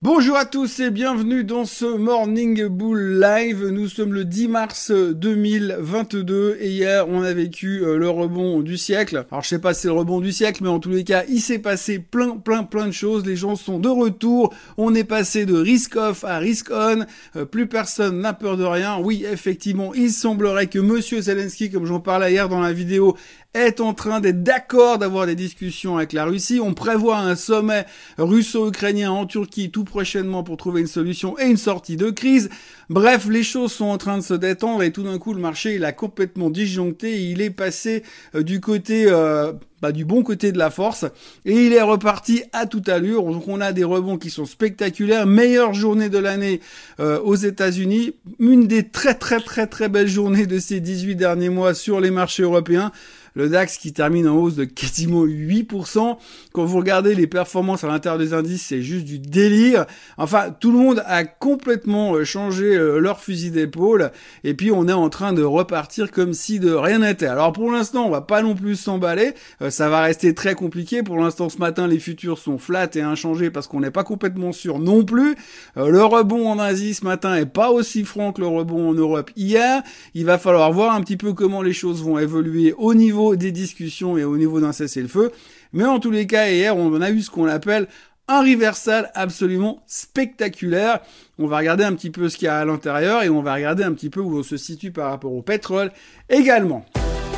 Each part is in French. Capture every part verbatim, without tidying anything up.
Bonjour à tous et bienvenue dans ce Morning Bull Live. Nous sommes le dix mars deux mille vingt-deux et hier on a vécu euh, le rebond du siècle. Alors je sais pas si c'est le rebond du siècle, mais en tous les cas il s'est passé plein plein plein de choses. Les gens sont de retour, on est passé de risk off à risk on, euh, plus personne n'a peur de rien. Oui, effectivement, il semblerait que Monsieur Zelensky, comme j'en parlais hier dans la vidéo, est en train d'être d'accord d'avoir des discussions avec la Russie. On prévoit un sommet russo-ukrainien en Turquie tout prochainement pour trouver une solution et une sortie de crise. Bref, les choses sont en train de se détendre et tout d'un coup, le marché, il a complètement disjoncté et il est passé euh, du côté... Euh, bah, du bon côté de la force et il est reparti à toute allure. Donc on a des rebonds qui sont spectaculaires. Meilleure journée de l'année euh, aux États-Unis, une des très très très très belles journées de ces dix-huit derniers mois sur les marchés européens. Le DAX qui termine en hausse de quasiment huit pour cent. Quand vous regardez les performances à l'intérieur des indices, c'est juste du délire. Enfin, tout le monde a complètement changé leur fusil d'épaule. Et puis, on est en train de repartir comme si de rien n'était. Alors, pour l'instant, on va pas non plus s'emballer. Euh, ça va rester très compliqué. Pour l'instant, ce matin, les futurs sont flats et inchangés parce qu'on n'est pas complètement sûr non plus. Euh, le rebond en Asie ce matin est pas aussi franc que le rebond en Europe hier. Il va falloir voir un petit peu comment les choses vont évoluer au niveau des discussions et au niveau d'un cessez-le-feu. Mais en tous les cas, hier, on a eu ce qu'on appelle un reversal absolument spectaculaire. On va regarder un petit peu ce qu'il y a à l'intérieur et on va regarder un petit peu où on se situe par rapport au pétrole également.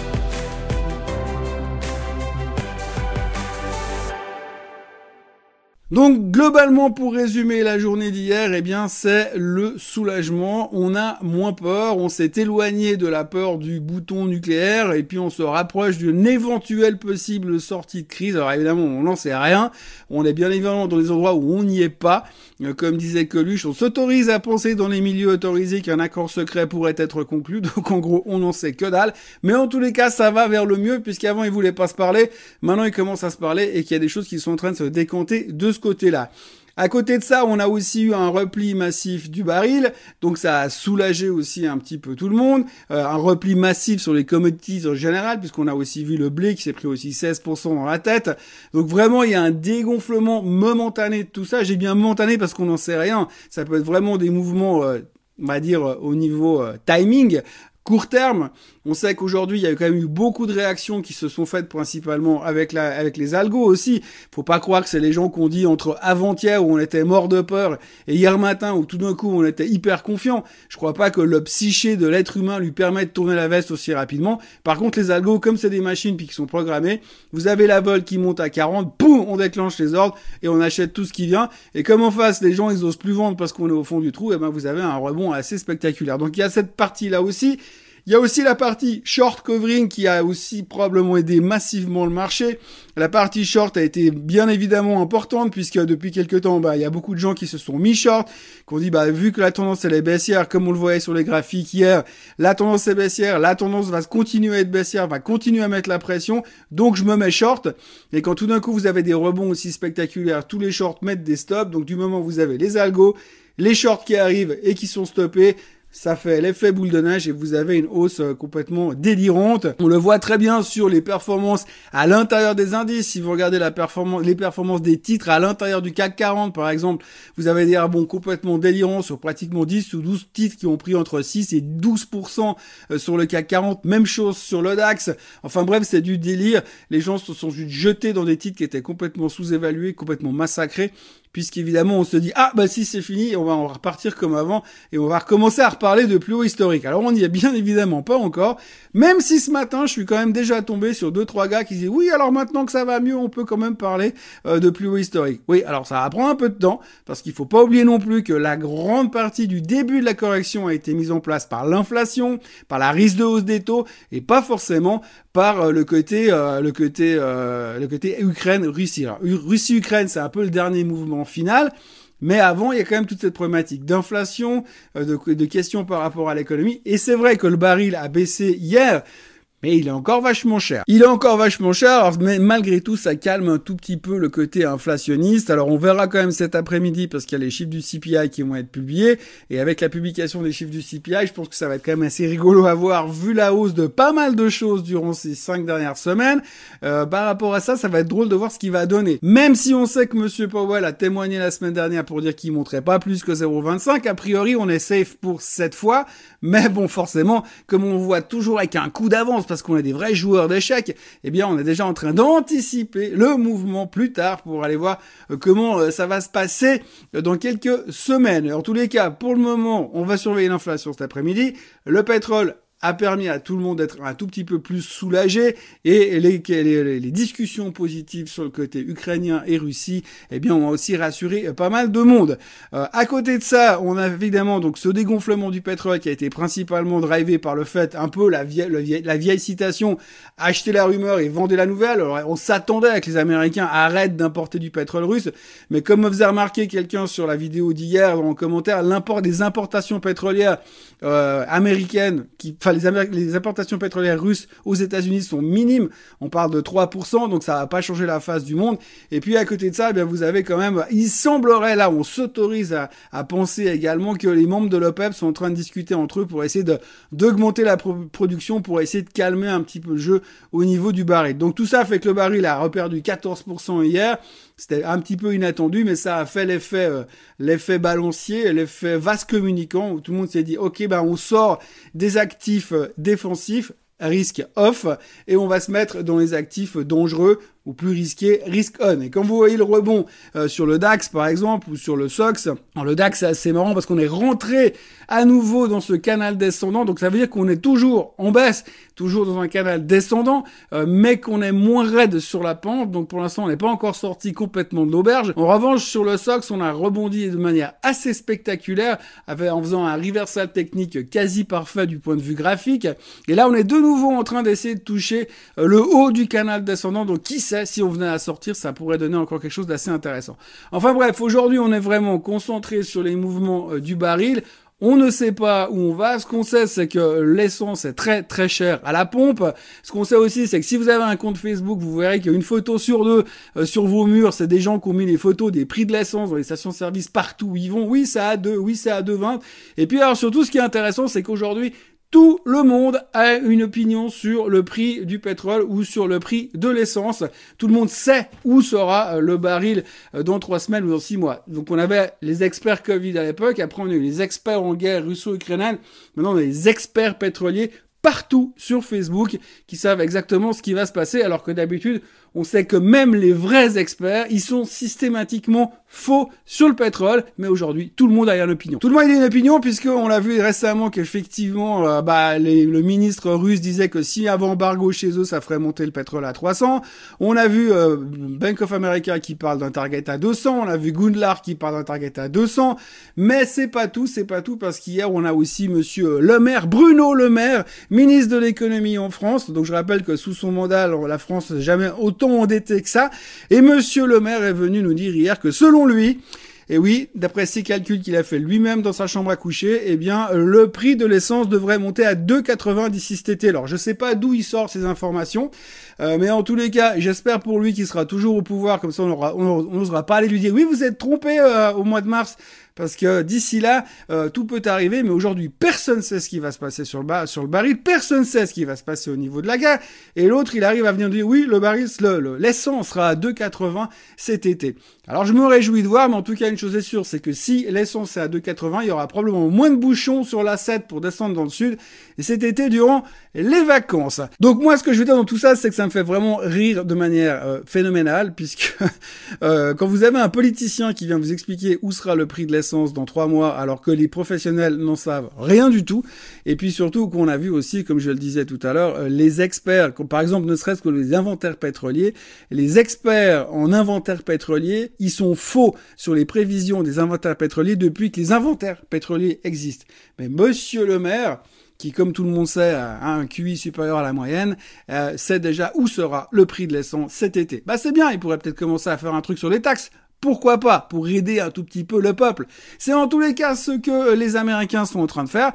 Donc globalement, pour résumer la journée d'hier, eh bien c'est le soulagement. On a moins peur, on s'est éloigné de la peur du bouton nucléaire et puis on se rapproche d'une éventuelle possible sortie de crise. Alors évidemment, on n'en sait rien. On est bien évidemment dans les endroits où on n'y est pas. Comme disait Coluche, on s'autorise à penser dans les milieux autorisés qu'un accord secret pourrait être conclu. Donc en gros, on n'en sait que dalle. Mais en tous les cas, ça va vers le mieux puisqu'avant ils voulaient pas se parler. Maintenant ils commencent à se parler et qu'il y a des choses qui sont en train de se décanter de ce côté-là. À côté de ça, on a aussi eu un repli massif du baril, donc ça a soulagé aussi un petit peu tout le monde. Euh, un repli massif sur les commodities en général, puisqu'on a aussi vu le blé qui s'est pris aussi seize pour cent dans la tête. Donc vraiment, il y a un dégonflement momentané de tout ça. J'ai bien momentané parce qu'on n'en sait rien. Ça peut être vraiment des mouvements, euh, on va dire, au niveau euh, timing. Court terme, on sait qu'aujourd'hui, il y a quand même eu beaucoup de réactions qui se sont faites principalement avec la, avec les algos aussi. Faut pas croire que c'est les gens qu'on dit entre avant-hier où on était mort de peur et hier matin où tout d'un coup on était hyper confiant. Je crois pas que le psyché de l'être humain lui permet de tourner la veste aussi rapidement. Par contre, les algos, comme c'est des machines puis qui sont programmées, vous avez la vol qui monte à quarante, boum, on déclenche les ordres et on achète tout ce qui vient. Et comme en face, les gens, ils osent plus vendre parce qu'on est au fond du trou, et ben, vous avez un rebond assez spectaculaire. Donc, il y a cette partie-là aussi. Il y a aussi la partie short covering qui a aussi probablement aidé massivement le marché. La partie short a été bien évidemment importante puisque depuis quelques temps, bah, il y a beaucoup de gens qui se sont mis short, qui ont dit, bah, vu que la tendance elle est baissière, comme on le voyait sur les graphiques hier, la tendance est baissière, la tendance va continuer à être baissière, va continuer à mettre la pression, donc je me mets short. Et quand tout d'un coup vous avez des rebonds aussi spectaculaires, tous les shorts mettent des stops, donc du moment où vous avez les algos, les shorts qui arrivent et qui sont stoppés, ça fait l'effet boule de neige et vous avez une hausse complètement délirante. On le voit très bien sur les performances à l'intérieur des indices. Si vous regardez la performance, les performances des titres à l'intérieur du C A C quarante, par exemple, vous avez des rebonds complètement délirants sur pratiquement dix ou douze titres qui ont pris entre six et douze pour cent sur le C A C quarante. Même chose sur le DAX. Enfin bref, c'est du délire. Les gens se sont juste jetés dans des titres qui étaient complètement sous-évalués, complètement massacrés. Puisqu'évidemment on se dit, ah bah si c'est fini, on va en repartir comme avant et on va recommencer à reparler de plus haut historique. Alors on n'y est bien évidemment pas encore, même si ce matin je suis quand même déjà tombé sur deux trois gars qui disent, oui alors maintenant que ça va mieux, on peut quand même parler euh, de plus haut historique. Oui, alors ça va prendre un peu de temps, parce qu'il faut pas oublier non plus que la grande partie du début de la correction a été mise en place par l'inflation, par la risque de hausse des taux, et pas forcément par euh, le côté euh, le côté euh, le côté Ukraine-Russie. Alors Russie-Ukraine, c'est un peu le dernier mouvement final, mais avant, il y a quand même toute cette problématique d'inflation, euh, de, de questions par rapport à l'économie, et c'est vrai que le baril a baissé hier, Mais il est encore vachement cher. Il est encore vachement cher, alors, mais malgré tout, ça calme un tout petit peu le côté inflationniste. Alors, on verra quand même cet après-midi, parce qu'il y a les chiffres du C P I qui vont être publiés. Et avec la publication des chiffres du C P I, je pense que ça va être quand même assez rigolo à voir, vu la hausse de pas mal de choses durant ces cinq dernières semaines. Euh, par rapport à ça, ça va être drôle de voir ce qu'il va donner. Même si on sait que Monsieur Powell a témoigné la semaine dernière pour dire qu'il monterait pas plus que zéro virgule vingt-cinq, a priori, on est safe pour cette fois. Mais bon, forcément, comme on voit toujours avec un coup d'avance, parce qu'on est des vrais joueurs d'échecs, eh bien, on est déjà en train d'anticiper le mouvement plus tard pour aller voir comment ça va se passer dans quelques semaines. En tous les cas, pour le moment, on va surveiller l'inflation cet après-midi. Le pétrole a permis à tout le monde d'être un tout petit peu plus soulagé, et les, les, les discussions positives sur le côté ukrainien et Russie, eh bien, ont aussi rassuré pas mal de monde. Euh, à côté de ça, on a évidemment donc ce dégonflement du pétrole qui a été principalement drivé par le fait, un peu la vieille, la vieille, la vieille citation, acheter la rumeur et vendez la nouvelle. Alors, on s'attendait que les Américains arrêtent d'importer du pétrole russe, mais comme me faisait remarquer quelqu'un sur la vidéo d'hier en commentaire, l'import des importations pétrolières euh, américaines qui Enfin, les, Améric- les importations pétrolières russes aux États-Unis sont minimes. On parle de trois pour cent, donc ça va pas changer la face du monde. Et puis à côté de ça, eh bien vous avez quand même, il semblerait là, on s'autorise à, à penser également que les membres de l'OPEP sont en train de discuter entre eux pour essayer de d'augmenter la pro- production, pour essayer de calmer un petit peu le jeu au niveau du baril. Donc tout ça fait que le baril a reperdu quatorze pour cent hier. C'était un petit peu inattendu, mais ça a fait l'effet, euh, l'effet balancier, l'effet vase communicant, où tout le monde s'est dit, ok, ben on sort des actifs défensifs, risque off, et on va se mettre dans les actifs dangereux ou plus risqués, risk on. Et quand vous voyez le rebond euh, sur le DAX par exemple, ou sur le S O X, alors le DAX c'est assez marrant parce qu'on est rentré à nouveau dans ce canal descendant, donc ça veut dire qu'on est toujours en baisse, toujours dans un canal descendant, euh, mais qu'on est moins raide sur la pente, donc pour l'instant on n'est pas encore sorti complètement de l'auberge. En revanche, sur le S O X, on a rebondi de manière assez spectaculaire, avec, en faisant un reversal technique quasi parfait du point de vue graphique, et là on est de nouveau en train d'essayer de toucher euh, le haut du canal descendant, donc qui sait, si on venait à sortir, ça pourrait donner encore quelque chose d'assez intéressant. Enfin bref, aujourd'hui on est vraiment concentré sur les mouvements euh, du baril. On ne sait pas où on va. Ce qu'on sait, c'est que l'essence est très très chère à la pompe. Ce qu'on sait aussi, c'est que si vous avez un compte Facebook, vous verrez qu'il y a une photo sur deux euh, sur vos murs. C'est des gens qui ont mis les photos des prix de l'essence dans les stations-service partout où ils vont. Oui, c'est à deux. Oui, c'est à deux vingt. Et puis alors surtout, ce qui est intéressant, c'est qu'aujourd'hui, tout le monde a une opinion sur le prix du pétrole ou sur le prix de l'essence. Tout le monde sait où sera le baril dans trois semaines ou dans six mois. Donc on avait les experts Covid à l'époque, après on a eu les experts en guerre russo-ukrainienne, maintenant on a les experts pétroliers partout sur Facebook qui savent exactement ce qui va se passer, alors que d'habitude, on sait que même les vrais experts, ils sont systématiquement faux sur le pétrole, mais aujourd'hui, tout le monde a une opinion. Tout le monde a une opinion, puisqu'on l'a vu récemment qu'effectivement, euh, bah, les, le ministre russe disait que si avant embargo chez eux, ça ferait monter le pétrole à trois cents. On a vu euh, Bank of America qui parle d'un target à deux cents, on a vu Gundlar qui parle d'un target à deux cents, mais c'est pas tout, c'est pas tout, parce qu'hier, on a aussi monsieur Le Maire, Bruno Le Maire, ministre de l'économie en France. Donc je rappelle que sous son mandat, la France n'a jamais autant endetté que ça. Et monsieur Le Maire est venu nous dire hier que selon lui, et oui, d'après ses calculs qu'il a fait lui-même dans sa chambre à coucher, eh bien, le prix de l'essence devrait monter à deux quatre-vingts d'ici cet été. Alors, je sais pas d'où il sort ces informations, euh, mais en tous les cas, j'espère pour lui qu'il sera toujours au pouvoir, comme ça on aura, on n'osera pas aller lui dire, oui, vous êtes trompé euh, au mois de mars, parce que d'ici là, euh, tout peut arriver, mais aujourd'hui, personne ne sait ce qui va se passer sur le, bar sur le baril, personne ne sait ce qui va se passer au niveau de la guerre, et l'autre, il arrive à venir dire, oui, le baril, le, le, l'essence sera à deux quatre-vingts cet été. Alors, je me réjouis de voir, mais en tout cas, une chose est sûre, c'est que si l'essence est à deux quatre-vingts, il y aura probablement moins de bouchons sur l'A sept pour descendre dans le sud, et cet été, durant les vacances. Donc, moi, ce que je veux dire dans tout ça, c'est que ça me fait vraiment rire de manière euh, phénoménale, puisque euh, quand vous avez un politicien qui vient vous expliquer où sera le prix de l'essence dans trois mois, alors que les professionnels n'en savent rien du tout. Et puis surtout qu'on a vu aussi, comme je le disais tout à l'heure, les experts, comme par exemple ne serait-ce que les inventaires pétroliers, les experts en inventaires pétroliers, ils sont faux sur les prévisions des inventaires pétroliers depuis que les inventaires pétroliers existent. Mais monsieur le maire, qui, comme tout le monde sait, a un Q I supérieur à la moyenne, euh, sait déjà où sera le prix de l'essence cet été. Bah c'est bien, il pourrait peut-être commencer à faire un truc sur les taxes. Pourquoi pas, pour aider un tout petit peu le peuple. C'est en tous les cas ce que les Américains sont en train de faire,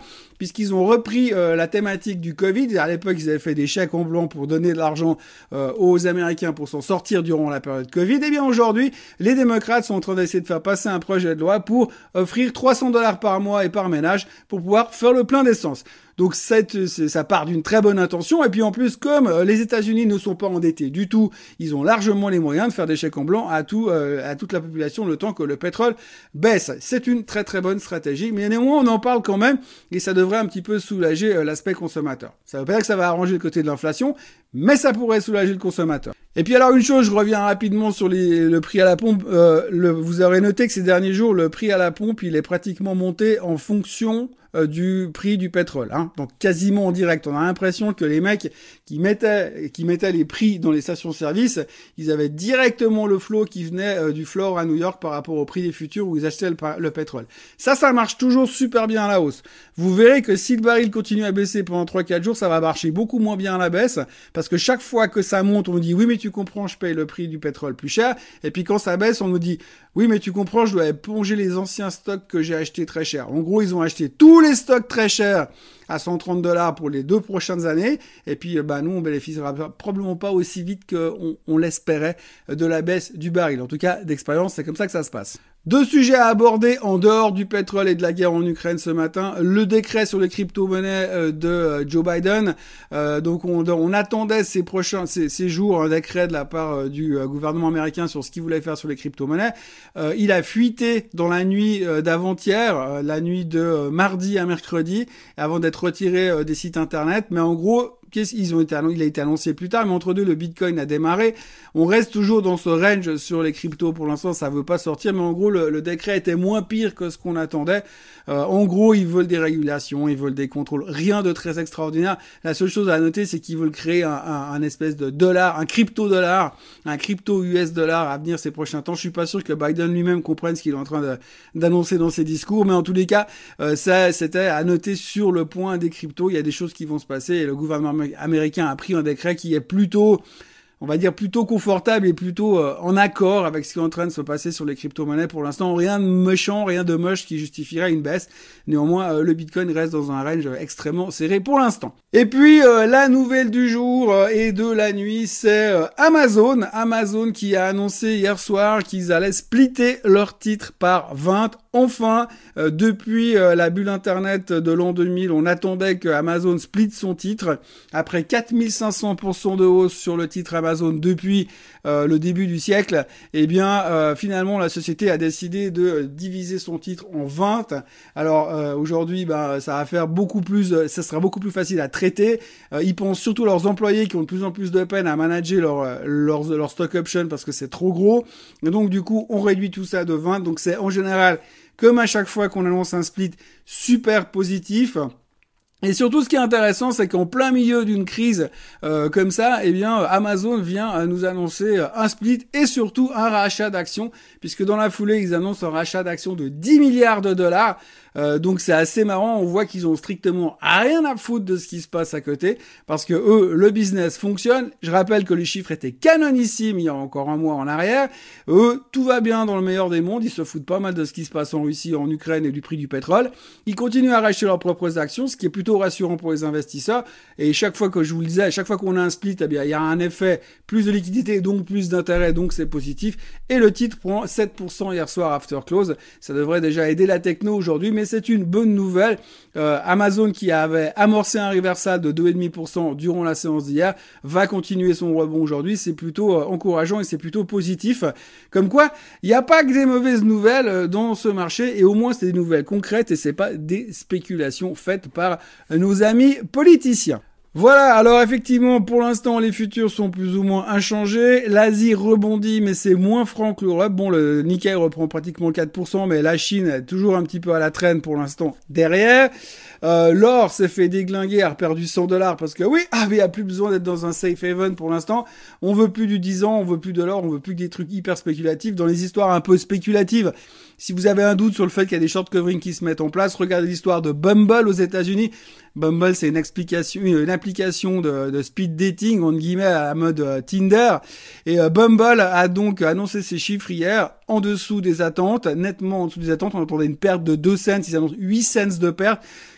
puisqu'ils ont repris euh, la thématique du Covid. À l'époque, ils avaient fait des chèques en blanc pour donner de l'argent euh, aux Américains pour s'en sortir durant la période Covid. Et bien aujourd'hui, les démocrates sont en train d'essayer de faire passer un projet de loi pour offrir trois cents dollars par mois et par ménage pour pouvoir faire le plein d'essence. Donc cette, ça part d'une très bonne intention, et puis en plus, comme euh, les États-Unis ne sont pas endettés du tout, ils ont largement les moyens de faire des chèques en blanc à tout, euh, à toute la population le temps que le pétrole baisse. C'est une très très bonne stratégie, mais néanmoins on en parle quand même, et ça devrait un petit peu soulager euh, l'aspect consommateur. Ça veut pas dire que ça va arranger le côté de l'inflation, mais ça pourrait soulager le consommateur. Et puis alors une chose, je reviens rapidement sur les, le prix à la pompe. Euh, le, vous aurez noté que ces derniers jours, le prix à la pompe, il est pratiquement monté en fonction euh, du prix du pétrole. Hein. Donc quasiment en direct. On a l'impression que les mecs qui mettaient, qui mettaient les prix dans les stations-service, ils avaient directement le flot qui venait euh, du floor à New York par rapport au prix des futurs où ils achetaient le, le pétrole. Ça, ça marche toujours super bien à la hausse. Vous verrez que si le baril continue à baisser pendant trois quatre jours, ça va marcher beaucoup moins bien à la baisse, parce que chaque fois que ça monte, on nous dit oui mais tu comprends, je paye le prix du pétrole plus cher, et puis quand ça baisse, on nous dit oui mais tu comprends, je dois éponger les anciens stocks que j'ai achetés très cher. En gros, ils ont acheté tous les stocks très chers à cent trente dollars pour les deux prochaines années, et puis bah nous on bénéficiera probablement pas aussi vite qu'on on l'espérait de la baisse du baril. En tout cas, d'expérience, c'est comme ça que ça se passe. Deux sujets à aborder en dehors du pétrole et de la guerre en Ukraine ce matin. Le décret sur les crypto-monnaies de Joe Biden. Euh, donc on, on attendait ces prochains, ces, ces jours un décret de la part du gouvernement américain sur ce qu'il voulait faire sur les crypto-monnaies. Euh, il a fuité dans la nuit d'avant-hier, euh, la nuit de mardi à mercredi, avant d'être retiré euh, des sites internet. Mais en gros, Ils ont été, il a été annoncé plus tard, mais entre deux, le Bitcoin a démarré. On reste toujours dans ce range sur les cryptos. Pour l'instant, ça veut pas sortir, mais en gros, le, le décret était moins pire que ce qu'on attendait. Euh, en gros, ils veulent des régulations, ils veulent des contrôles. Rien de très extraordinaire. La seule chose à noter, c'est qu'ils veulent créer un, un, un espèce de dollar, un crypto-dollar, un crypto-U S dollar à venir ces prochains temps. Je suis pas sûr que Biden lui-même comprenne ce qu'il est en train de, d'annoncer dans ses discours, mais en tous les cas, euh, ça, c'était à noter sur le point des cryptos. Il y a des choses qui vont se passer et le gouvernement américain a pris un décret qui est plutôt, on va dire, plutôt confortable et plutôt euh, en accord avec ce qui est en train de se passer sur les crypto-monnaies pour l'instant. Rien de méchant, rien de moche qui justifierait une baisse. Néanmoins, euh, le Bitcoin reste dans un range extrêmement serré pour l'instant. Et puis, euh, la nouvelle du jour euh, et de la nuit, c'est euh, Amazon. Amazon qui a annoncé hier soir qu'ils allaient splitter leur titre par vingt. Enfin, euh, depuis euh, la bulle Internet de l'an deux mille, on attendait que Amazon split son titre. Après quatre mille cinq cents pour cent de hausse sur le titre Amazon depuis euh, le début du siècle, eh bien, euh, finalement, la société a décidé de diviser son titre en vingt. Alors, euh, aujourd'hui, ben, ça va faire beaucoup plus, ça sera beaucoup plus facile à traiter. Euh, ils pensent surtout à leurs employés qui ont de plus en plus de peine à manager leur, leurs, leurs stock options parce que c'est trop gros. Et donc, du coup, on réduit tout ça de vingt. Donc, c'est en général, comme à chaque fois qu'on annonce un split, super positif. Et surtout, ce qui est intéressant, c'est qu'en plein milieu d'une crise euh, comme ça, eh bien, Amazon vient à nous annoncer un split et surtout un rachat d'actions, puisque dans la foulée, ils annoncent un rachat d'actions de dix milliards de dollars. Euh, donc c'est assez marrant, on voit qu'ils ont strictement rien à foutre de ce qui se passe à côté, parce que eux, le business fonctionne. Je rappelle que les chiffres étaient canonissimes il y a encore un mois en arrière. Eux, tout va bien dans le meilleur des mondes, ils se foutent pas mal de ce qui se passe en Russie, en Ukraine et du prix du pétrole. Ils continuent à racheter leurs propres actions, ce qui est plutôt rassurant pour les investisseurs. Et chaque fois que je vous le disais, à chaque fois qu'on a un split, eh bien, il y a un effet, plus de liquidité, donc plus d'intérêt, donc c'est positif. Et le titre prend sept pour cent hier soir after close. Ça devrait déjà aider la techno aujourd'hui, mais c'est une bonne nouvelle. Euh, Amazon, qui avait amorcé un reversal de deux virgule cinq pour cent durant la séance d'hier, va continuer son rebond aujourd'hui. C'est plutôt euh, encourageant et c'est plutôt positif. Comme quoi, il n'y a pas que des mauvaises nouvelles euh, dans ce marché, et au moins c'est des nouvelles concrètes et c'est pas des spéculations faites par nos amis politiciens. Voilà, alors effectivement, pour l'instant, les futurs sont plus ou moins inchangés. L'Asie rebondit, mais c'est moins franc que l'Europe. Bon, le Nikkei reprend pratiquement quatre pour cent, mais la Chine est toujours un petit peu à la traîne pour l'instant derrière. Euh, l'or s'est fait déglinguer, a perdu cent dollars parce que oui, ah, mais il n'y a plus besoin d'être dans un safe haven pour l'instant. On veut plus du dix ans, on veut plus de l'or, on veut plus que des trucs hyper spéculatifs. Dans les histoires un peu spéculatives, si vous avez un doute sur le fait qu'il y a des short covering qui se mettent en place, regardez l'histoire de Bumble aux États-Unis. Bumble, c'est une explication, une application de, de speed dating, entre guillemets, à la mode euh, Tinder. Et euh, Bumble a donc annoncé ses chiffres hier en dessous des attentes, nettement en dessous des attentes. On attendait une perte de deux cents, ils annoncent huit cents de perte.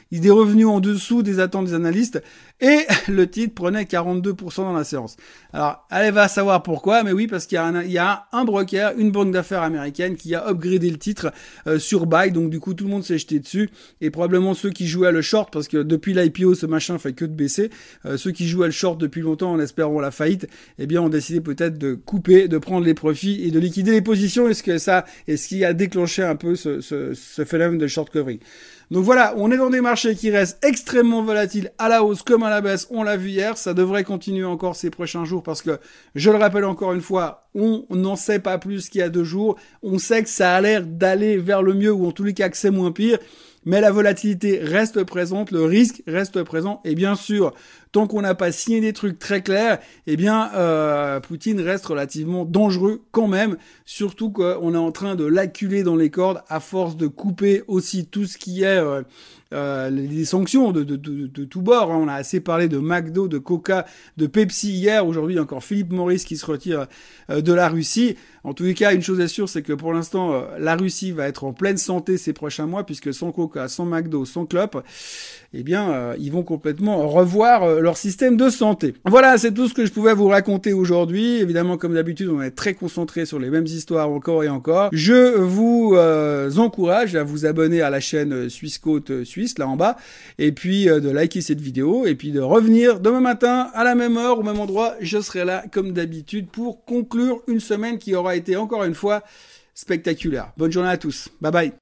des revenus en dessous des attentes des analystes, et le titre prenait quarante-deux pour cent dans la séance. Alors, elle va savoir pourquoi, mais oui, parce qu'il y a un, il y a un broker, une banque d'affaires américaine qui a upgradé le titre euh, sur buy, donc du coup, tout le monde s'est jeté dessus, et probablement ceux qui jouaient à le short, parce que depuis l'I P O, ce machin fait que de baisser, euh, ceux qui jouent à le short depuis longtemps en espérant la faillite, eh bien, ont décidé peut-être de couper, de prendre les profits et de liquider les positions. Est-ce que ça, est-ce qui a déclenché un peu ce, ce, ce phénomène de short covering? Donc voilà, on est dans des marchés qui restent extrêmement volatiles à la hausse comme à la baisse. On l'a vu hier, ça devrait continuer encore ces prochains jours parce que, je le rappelle encore une fois, on n'en sait pas plus qu'il y a deux jours. On sait que ça a l'air d'aller vers le mieux ou en tous les cas que c'est moins pire. Mais la volatilité reste présente, le risque reste présent. Et bien sûr, tant qu'on n'a pas signé des trucs très clairs, eh bien, euh, Poutine reste relativement dangereux quand même. Surtout qu'on est en train de l'acculer dans les cordes à force de couper aussi tout ce qui est euh, euh, les sanctions de, de, de, de tous bords. On a assez parlé de McDo, de Coca, de Pepsi hier. Aujourd'hui, encore Philip Morris qui se retire euh, de la Russie. En tous les cas, une chose est sûre, c'est que pour l'instant, euh, la Russie va être en pleine santé ces prochains mois, puisque sans Coca, sans McDo, sans clope, eh bien, euh, ils vont complètement revoir euh, leur système de santé. Voilà, c'est tout ce que je pouvais vous raconter aujourd'hui. Évidemment, comme d'habitude, on est très concentré sur les mêmes histoires encore et encore. Je vous euh, encourage à vous abonner à la chaîne Suisse Côte Suisse, là en bas, et puis euh, de liker cette vidéo, et puis de revenir demain matin à la même heure, au même endroit. Je serai là, comme d'habitude, pour conclure une semaine qui aura été encore une fois spectaculaire. Bonne journée à tous. Bye bye.